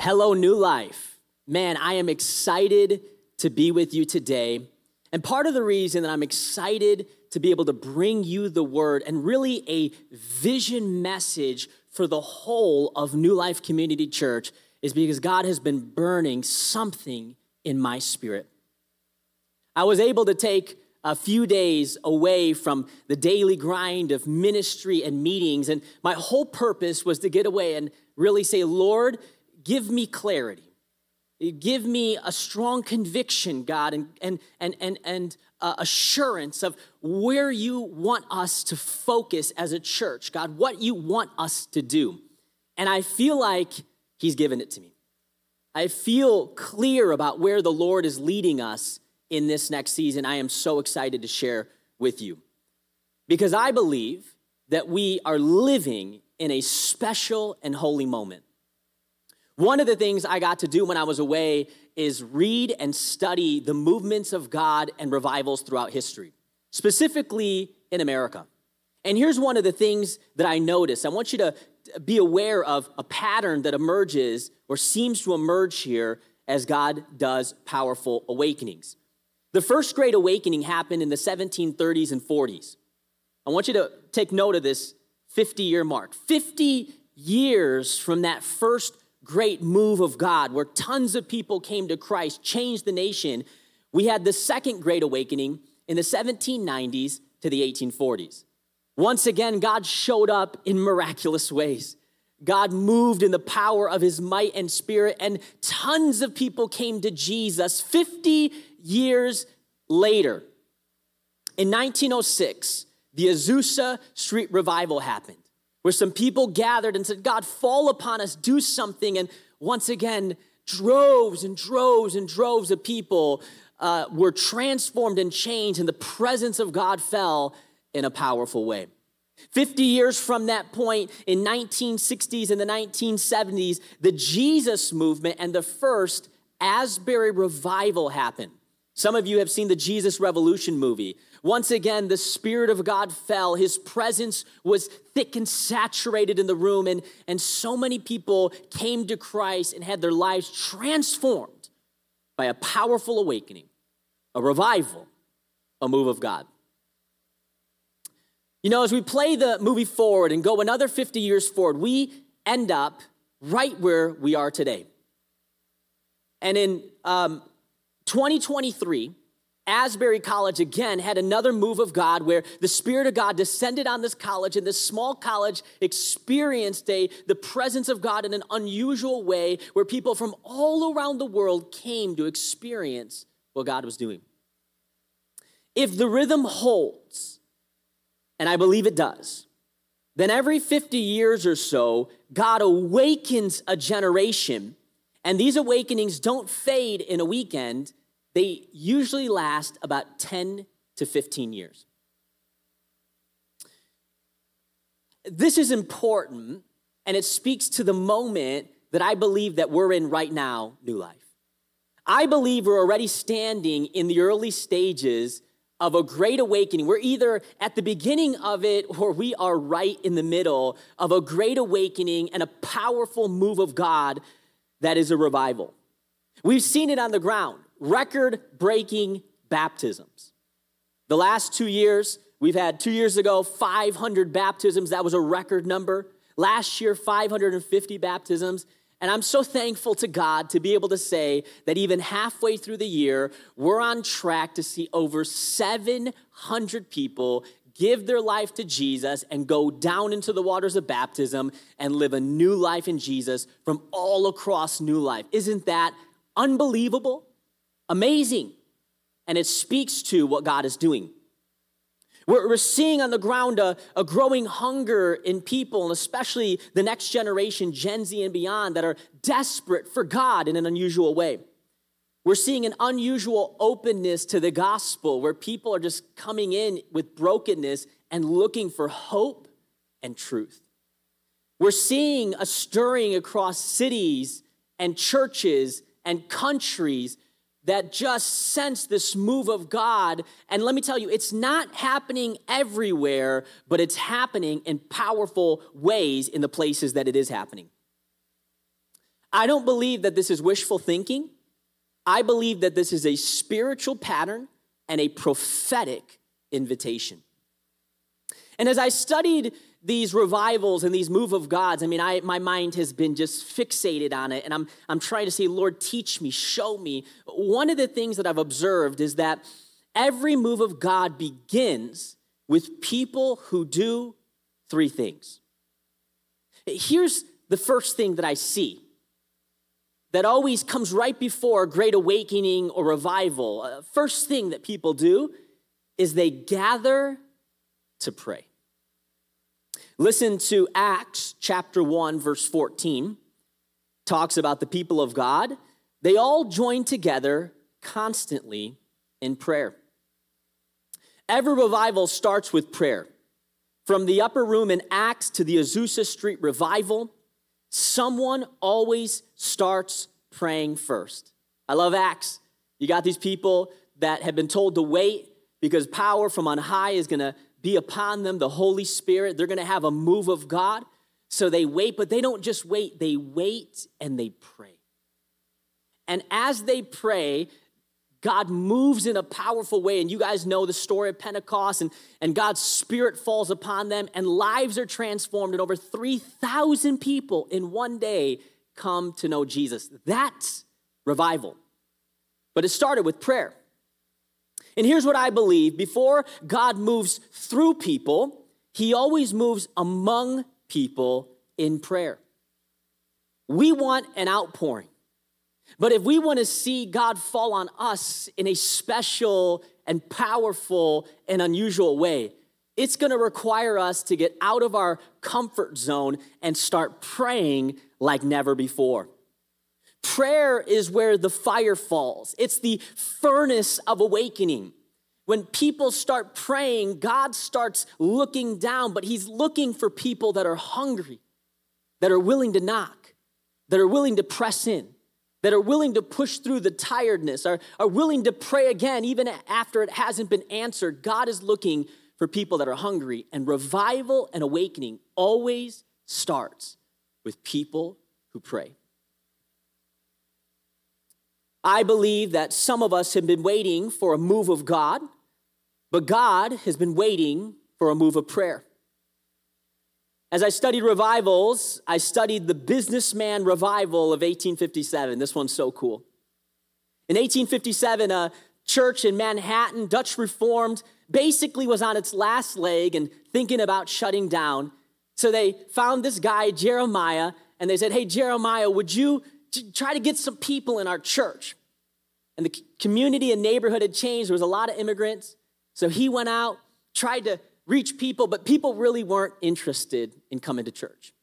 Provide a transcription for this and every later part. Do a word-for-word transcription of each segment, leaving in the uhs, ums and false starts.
Hello, New Life. Man, I am excited to be with you today. And part of the reason that I'm excited to be able to bring you the word and really a vision message for the whole of New Life Community Church is because God has been burning something in my spirit. I was able to take a few days away from the daily grind of ministry and meetings, and my whole purpose was to get away and really say, Lord, give me clarity. Give me a strong conviction, God, and and and and, and uh, assurance of where you want us to focus as a church, God, what you want us to do. And I feel like he's given it to me. I feel clear about where the Lord is leading us in this next season. I am so excited to share with you because I believe that we are living in a special and holy moment. One of the things I got to do when I was away is read and study the movements of God and revivals throughout history, specifically in America. And here's one of the things that I noticed. I want you to be aware of a pattern that emerges or seems to emerge here as God does powerful awakenings. The first great awakening happened in the seventeen thirties and forties. I want you to take note of this fifty-year mark. fifty years from that first great move of God where tons of people came to Christ, changed the nation. We had the second great awakening in the seventeen nineties to the eighteen forties. Once again, God showed up in miraculous ways. God moved in the power of his might and spirit, and tons of people came to Jesus fifty years later. In nineteen oh six, the Azusa Street Revival happened, where some people gathered and said, God, fall upon us, do something. And once again, droves and droves and droves of people uh, were transformed and changed, and the presence of God fell in a powerful way. fifty years from that point, in nineteen sixties and the nineteen seventies, the Jesus movement and the first Asbury revival happened. Some of you have seen the Jesus Revolution movie. Once again, the Spirit of God fell. His presence was thick and saturated in the room, and, and so many people came to Christ and had their lives transformed by a powerful awakening, a revival, a move of God. You know, as we play the movie forward and go another fifty years forward, we end up right where we are today. And in um, twenty twenty-three, Asbury College again had another move of God where the Spirit of God descended on this college, and this small college experienced a, the presence of God in an unusual way where people from all around the world came to experience what God was doing. If the rhythm holds, and I believe it does, then every fifty years or so, God awakens a generation, and these awakenings don't fade in a weekend. They usually last about ten to fifteen years. This is important, and it speaks to the moment that I believe that we're in right now, New Life. I believe we're already standing in the early stages of a great awakening. We're either at the beginning of it or we are right in the middle of a great awakening and a powerful move of God that is a revival. We've seen it on the ground. Record-breaking baptisms. The last two years, we've had two years ago, five hundred baptisms. That was a record number. Last year, five hundred fifty baptisms. And I'm so thankful to God to be able to say that even halfway through the year, we're on track to see over seven hundred people give their life to Jesus and go down into the waters of baptism and live a new life in Jesus from all across New Life. Isn't that unbelievable? Amazing. And it speaks to what God is doing. We're, we're seeing on the ground a, a growing hunger in people, and especially the next generation, Gen Z and beyond, that are desperate for God in an unusual way. We're seeing an unusual openness to the gospel where people are just coming in with brokenness and looking for hope and truth. We're seeing a stirring across cities and churches and countries that just sense this move of God. And let me tell you, it's not happening everywhere, but it's happening in powerful ways in the places that it is happening. I don't believe that this is wishful thinking. I believe that this is a spiritual pattern and a prophetic invitation. And as I studied these revivals and these move of God's, I mean, I, my mind has been just fixated on it, and I'm, I'm trying to say, Lord, teach me, show me. One of the things that I've observed is that every move of God begins with people who do three things. Here's the first thing that I see that always comes right before a great awakening or revival. Uh, first thing that people do is they gather to pray. Listen to Acts chapter one, verse fourteen. Talks about the people of God. They all join together constantly in prayer. Every revival starts with prayer. From the upper room in Acts to the Azusa Street revival, someone always starts praying first. I love Acts. You got these people that have been told to wait because power from on high is going to be upon them, the Holy Spirit. They're going to have a move of God. So they wait, but they don't just wait. They wait and they pray. And as they pray, God moves in a powerful way. And you guys know the story of Pentecost, and, and God's Spirit falls upon them, and lives are transformed, and over three thousand people in one day come to know Jesus. That's revival. But it started with prayer. And here's what I believe. Before God moves through people, he always moves among people in prayer. We want an outpouring. But if we want to see God fall on us in a special and powerful and unusual way, it's going to require us to get out of our comfort zone and start praying like never before. Prayer is where the fire falls. It's the furnace of awakening. When people start praying, God starts looking down, but he's looking for people that are hungry, that are willing to knock, that are willing to press in, that are willing to push through the tiredness, are, are willing to pray again even after it hasn't been answered. God is looking for people that are hungry, and revival and awakening always starts with people who pray. I believe that some of us have been waiting for a move of God, but God has been waiting for a move of prayer. As I studied revivals, I studied the businessman revival of eighteen fifty-seven. This one's so cool. In eighteen fifty-seven, a church in Manhattan, Dutch Reformed, basically was on its last leg and thinking about shutting down. So they found this guy, Jeremiah, and they said, hey, Jeremiah, would you try to get some people in our church? And the community and neighborhood had changed. There was a lot of immigrants. So he went out, tried to reach people, but people really weren't interested in coming to church.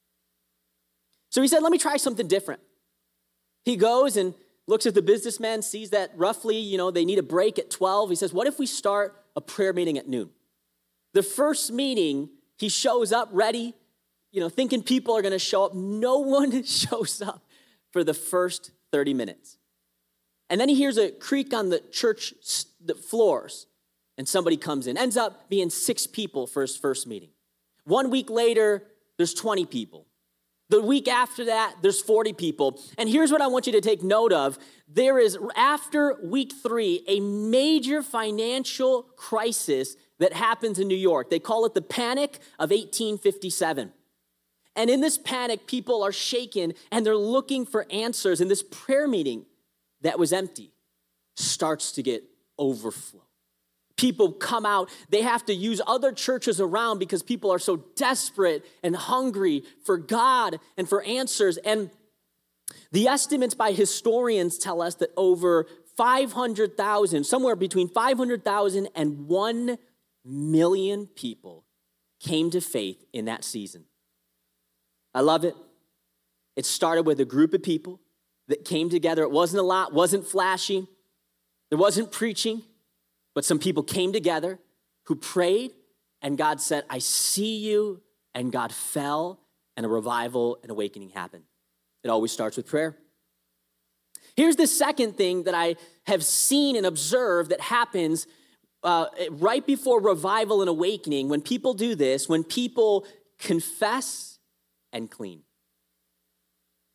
So he said, let me try something different. He goes and looks at the businessmen, sees that roughly, you know, they need a break at twelve. He says, what if we start a prayer meeting at noon? The first meeting, he shows up ready, you know, thinking people are going to show up. No one shows up for the first thirty minutes. And then he hears a creak on the church the floors, and somebody comes in. Ends up being six people for his first meeting. One week later, there's twenty people. The week after that, there's forty people. And here's what I want you to take note of. There is, after week three, a major financial crisis that happens in New York. They call it the Panic of eighteen fifty-seven. And in this panic, people are shaken, and they're looking for answers. And this prayer meeting that was empty starts to get overflow. People come out. They have to use other churches around because people are so desperate and hungry for God and for answers. And the estimates by historians tell us that over five hundred thousand, somewhere between five hundred thousand and one million people came to faith in that season. I love it. It started with a group of people that came together. It wasn't a lot, wasn't flashy. There wasn't preaching. But some people came together who prayed, and God said, I see you, and God fell, and a revival and awakening happened. It always starts with prayer. Here's the second thing that I have seen and observed that happens uh, right before revival and awakening. When people do this, when people confess and clean.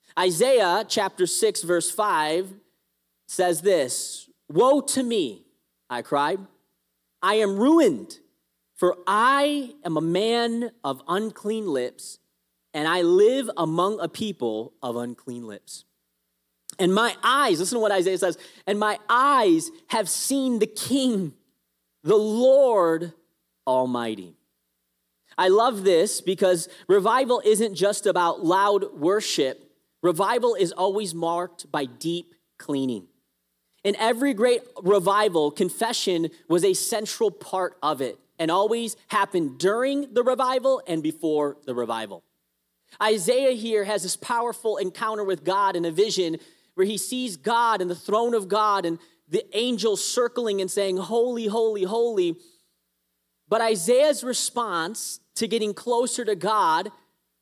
Isaiah chapter six, verse five says this, "Woe to me," I cried, "I am ruined, for I am a man of unclean lips, and I live among a people of unclean lips. And my eyes," listen to what Isaiah says, "and my eyes have seen the King, the Lord Almighty." I love this because revival isn't just about loud worship. Revival is always marked by deep cleaning. In every great revival, confession was a central part of it and always happened during the revival and before the revival. Isaiah here has this powerful encounter with God in a vision where he sees God and the throne of God and the angels circling and saying, "Holy, holy, holy." But Isaiah's response to getting closer to God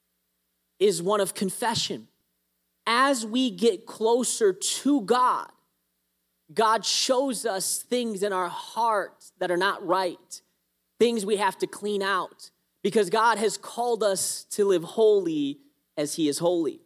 is one of confession. As we get closer to God, God shows us things in our heart that are not right, things we have to clean out, because God has called us to live holy as he is holy.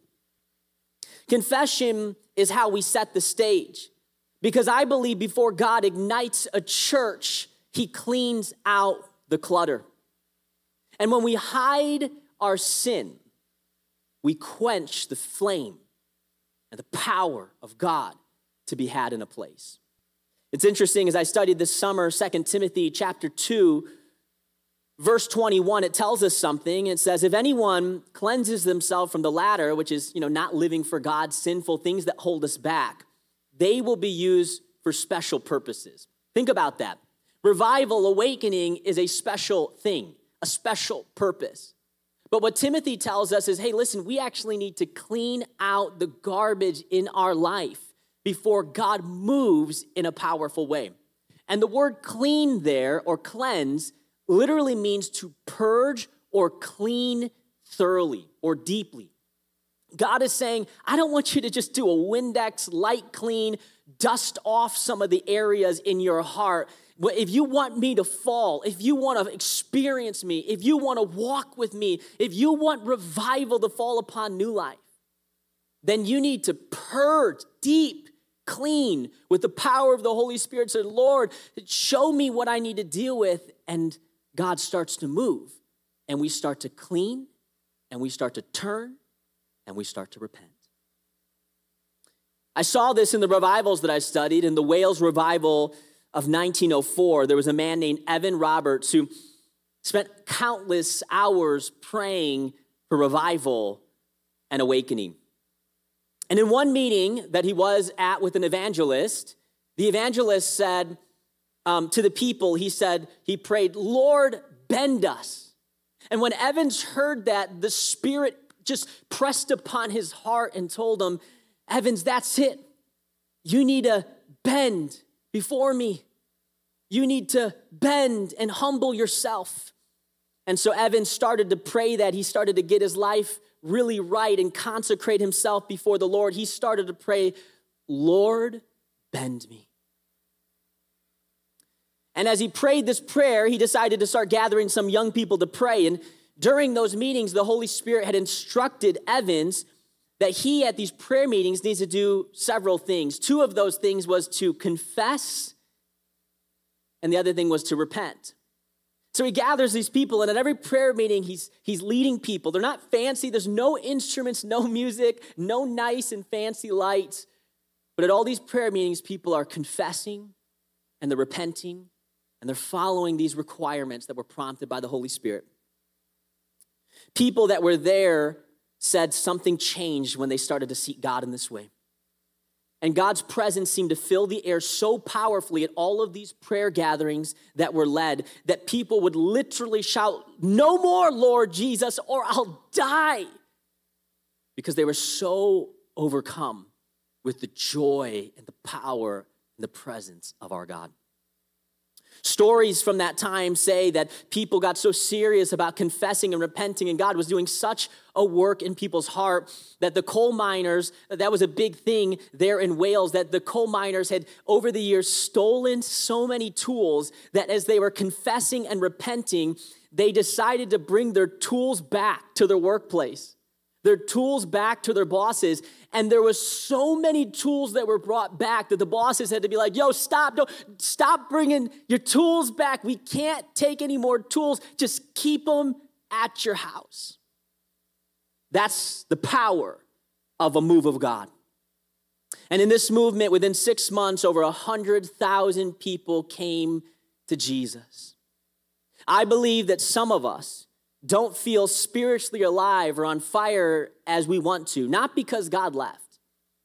Confession is how we set the stage, because I believe before God ignites a church, he cleans out the clutter. And when we hide our sin, we quench the flame and the power of God to be had in a place. It's interesting, as I studied this summer, Second Timothy chapter two, verse twenty-one, it tells us something. It says, "If anyone cleanses themselves from the latter," which is, you know, not living for God, sinful things that hold us back, "they will be used for special purposes." Think about that. Revival, awakening is a special thing, a special purpose. But what Timothy tells us is, hey, listen, we actually need to clean out the garbage in our life before God moves in a powerful way. And the word clean there, or cleanse, literally means to purge or clean thoroughly or deeply. God is saying, I don't want you to just do a Windex light clean, dust off some of the areas in your heart. If you want me to fall, if you want to experience me, if you want to walk with me, if you want revival to fall upon New Life, then you need to purge deep, clean with the power of the Holy Spirit. Say, Lord, show me what I need to deal with. And God starts to move, and we start to clean, and we start to turn, and we start to repent. I saw this in the revivals that I studied. In the Wales revival of nineteen oh four, there was a man named Evan Roberts who spent countless hours praying for revival and awakening. And in one meeting that he was at with an evangelist, the evangelist said um, to the people, he said, he prayed, "Lord, bend us." And when Evans heard that, the Spirit just pressed upon his heart and told him, Evans, that's it. You need to bend before me. You need to bend and humble yourself. And so Evans started to pray that. He started to get his life really right and consecrate himself before the Lord. He started to pray, "Lord, bend me." And as he prayed this prayer, he decided to start gathering some young people to pray. And during those meetings, the Holy Spirit had instructed Evans that he, at these prayer meetings, needs to do several things. Two of those things was to confess, and the other thing was to repent. So he gathers these people, and at every prayer meeting, he's, he's leading people. They're not fancy. There's no instruments, no music, no nice and fancy lights. But at all these prayer meetings, people are confessing, and they're repenting, and they're following these requirements that were prompted by the Holy Spirit. People that were there said something changed when they started to seek God in this way. And God's presence seemed to fill the air so powerfully at all of these prayer gatherings that were led that people would literally shout, "No more, Lord Jesus, or I'll die," because they were so overcome with the joy and the power and the presence of our God. Stories from that time say that people got so serious about confessing and repenting, and God was doing such a work in people's heart that the coal miners, that was a big thing there in Wales, that the coal miners had over the years stolen so many tools that as they were confessing and repenting, they decided to bring their tools back to their workplace. their tools back to their bosses. And there was so many tools that were brought back that the bosses had to be like, yo, stop, don't, stop bringing your tools back. We can't take any more tools. Just keep them at your house. That's the power of a move of God. And in this movement, within six months, over one hundred thousand people came to Jesus. I believe that some of us don't feel spiritually alive or on fire as we want to, not because God left,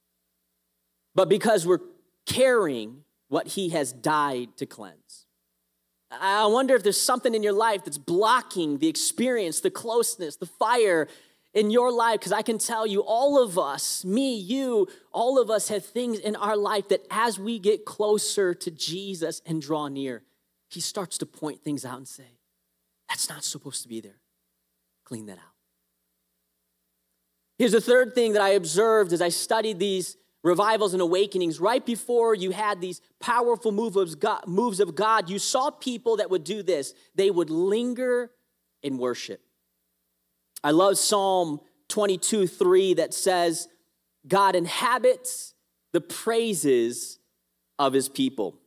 but because we're carrying what he has died to cleanse. I wonder if there's something in your life that's blocking the experience, the closeness, the fire in your life, because I can tell you, all of us, me, you, all of us have things in our life that as we get closer to Jesus and draw near, he starts to point things out and say, that's not supposed to be there. Clean that out. Here's the third thing that I observed as I studied these revivals and awakenings. Right before you had these powerful moves of God, moves of God, you saw people that would do this. They would linger in worship. I love Psalm twenty-two three that says, God inhabits the praises of his people.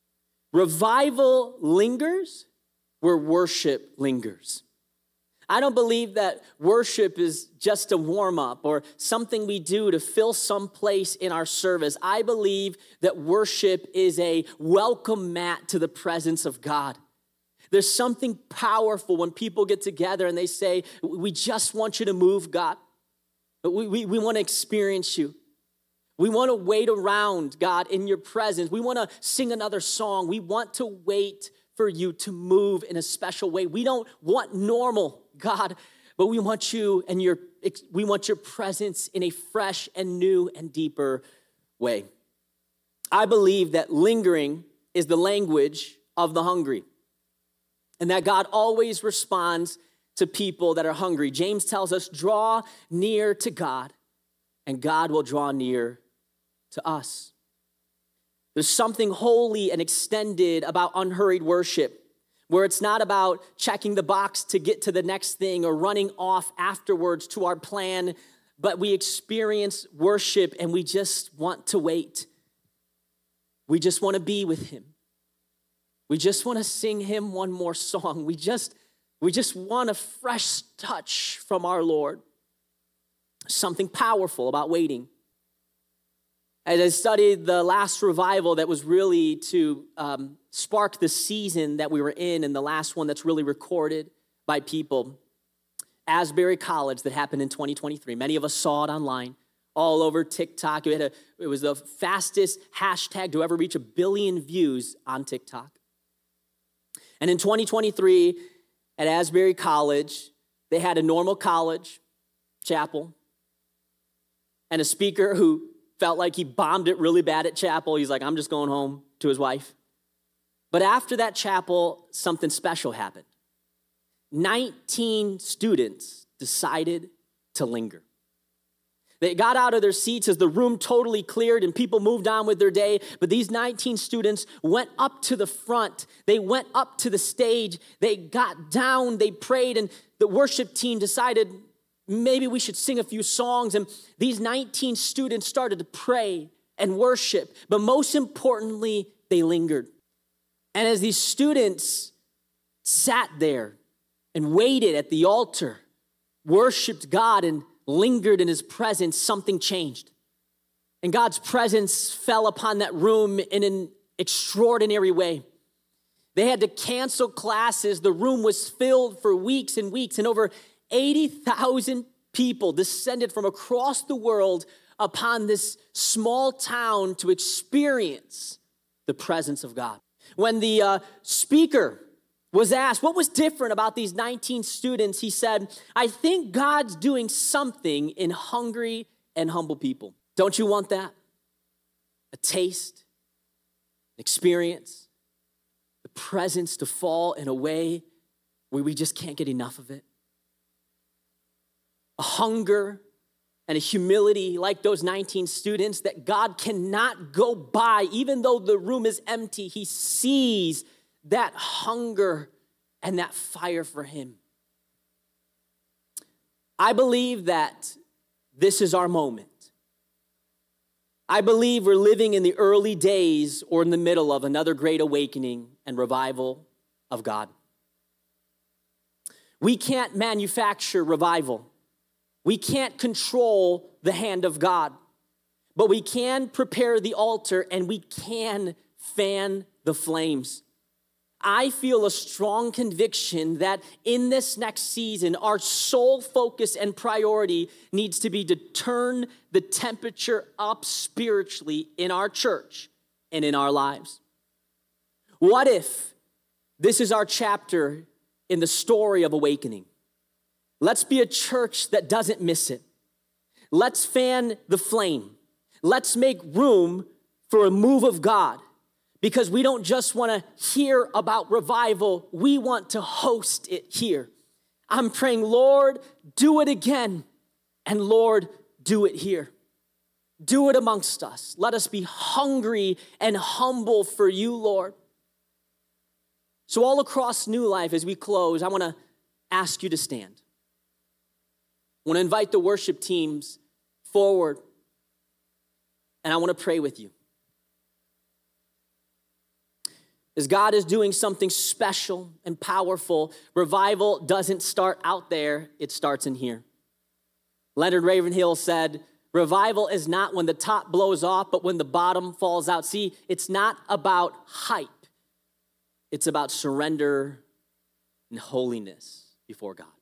Revival lingers where worship lingers. I don't believe that worship is just a warm-up or something we do to fill some place in our service. I believe that worship is a welcome mat to the presence of God. There's something powerful when people get together and they say, we just want you to move, God. We, we, we want to experience you. We want to wait around, God, in your presence. We want to sing another song. We want to wait for you to move in a special way. We don't want normal, God, but we want you and your we want your presence in a fresh and new and deeper way. I believe that lingering is the language of the hungry, and that God always responds to people that are hungry. James tells us, draw near to God, and God will draw near to us. There's something holy and extended about unhurried worship, where it's not about checking the box to get to the next thing or running off afterwards to our plan, but we experience worship and we just want to wait. We just want to be with him. We just want to sing him one more song. We just, we just want a fresh touch from our Lord. Something powerful about waiting. As I studied the last revival that was really to um, spark the season that we were in, and the last one that's really recorded by people, Asbury College, that happened in twenty twenty-three. Many of us saw it online, all over TikTok. It, had a, it was the fastest hashtag to ever reach a billion views on TikTok. And in twenty twenty-three, at Asbury College, they had a normal college chapel and a speaker who felt like he bombed it really bad at chapel. He's like, I'm just going home to his wife. But after that chapel, something special happened. nineteen students decided to linger. They got out of their seats as the room totally cleared and people moved on with their day. But these nineteen students went up to the front. They went up to the stage. They got down. They prayed. And the worship team decided, maybe we should sing a few songs. And these nineteen students started to pray and worship. But most importantly, they lingered. And as these students sat there and waited at the altar, worshiped God and lingered in his presence, something changed. And God's presence fell upon that room in an extraordinary way. They had to cancel classes. The room was filled for weeks and weeks, and over eighty thousand people descended from across the world upon this small town to experience the presence of God. When the uh, speaker was asked what was different about these nineteen students, he said, I think God's doing something in hungry and humble people. Don't you want that? A taste, an experience, the presence to fall in a way where we just can't get enough of it. A hunger and a humility like those nineteen students that God cannot go by. Even though the room is empty, he sees that hunger and that fire for him. I believe that this is our moment. I believe we're living in the early days or in the middle of another great awakening and revival of God. We can't manufacture revival. We can't control the hand of God, but we can prepare the altar and we can fan the flames. I feel a strong conviction that in this next season, our sole focus and priority needs to be to turn the temperature up spiritually in our church and in our lives. What if this is our chapter in the story of awakening? Let's be a church that doesn't miss it. Let's fan the flame. Let's make room for a move of God. Because we don't just want to hear about revival, we want to host it here. I'm praying, Lord, do it again. And Lord, do it here. Do it amongst us. Let us be hungry and humble for you, Lord. So all across New Life, as we close, I want to ask you to stand. I want to invite the worship teams forward, and I want to pray with you. As God is doing something special and powerful, revival doesn't start out there, it starts in here. Leonard Ravenhill said, revival is not when the top blows off, but when the bottom falls out. See, it's not about hype. It's about surrender and holiness before God.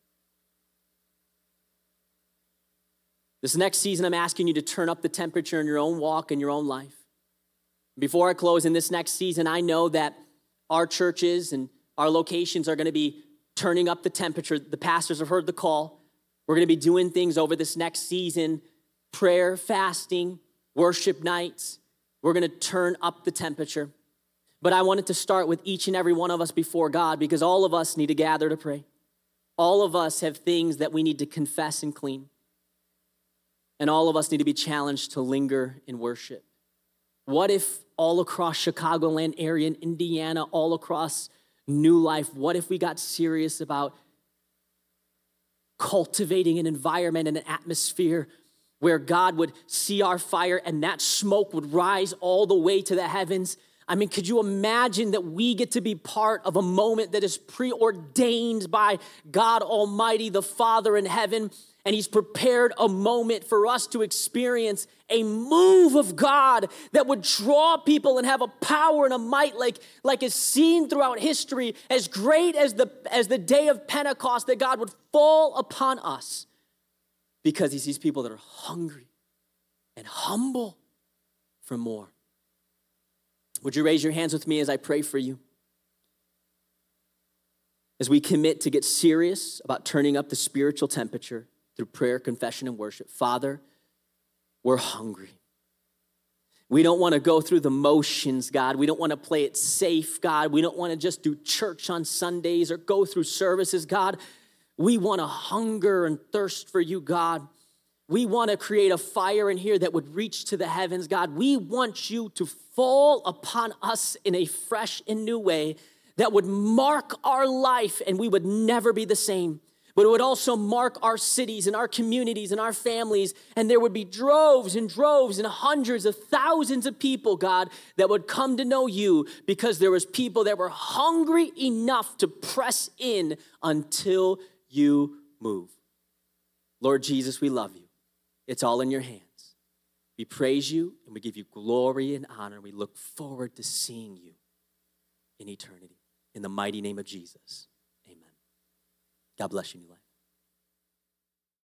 This next season, I'm asking you to turn up the temperature in your own walk and your own life. Before I close in this next season, I know that our churches and our locations are going to be turning up the temperature. The pastors have heard the call. We're going to be doing things over this next season, prayer, fasting, worship nights. We're going to turn up the temperature. But I wanted to start with each and every one of us before God because all of us need to gather to pray. All of us have things that we need to confess and clean. And all of us need to be challenged to linger in worship. What if all across Chicagoland area and Indiana, all across New Life, what if we got serious about cultivating an environment and an atmosphere where God would see our fire and that smoke would rise all the way to the heavens? I mean, could you imagine that we get to be part of a moment that is preordained by God Almighty, the Father in heaven, and he's prepared a moment for us to experience a move of God that would draw people and have a power and a might like, like is seen throughout history, as great as the, as the day of Pentecost, that God would fall upon us because he sees people that are hungry and humble for more. Would you raise your hands with me as I pray for you? As we commit to get serious about turning up the spiritual temperature through prayer, confession, and worship. Father, we're hungry. We don't want to go through the motions, God. We don't want to play it safe, God. We don't want to just do church on Sundays or go through services, God. We want to hunger and thirst for you, God. We want to create a fire in here that would reach to the heavens, God. We want you to fall upon us in a fresh and new way that would mark our life and we would never be the same. But it would also mark our cities and our communities and our families. And there would be droves and droves and hundreds of thousands of people, God, that would come to know you because there was people that were hungry enough to press in until you move. Lord Jesus, we love you. It's all in your hands. We praise you and we give you glory and honor. We look forward to seeing you in eternity. In the mighty name of Jesus. God bless you, New Life.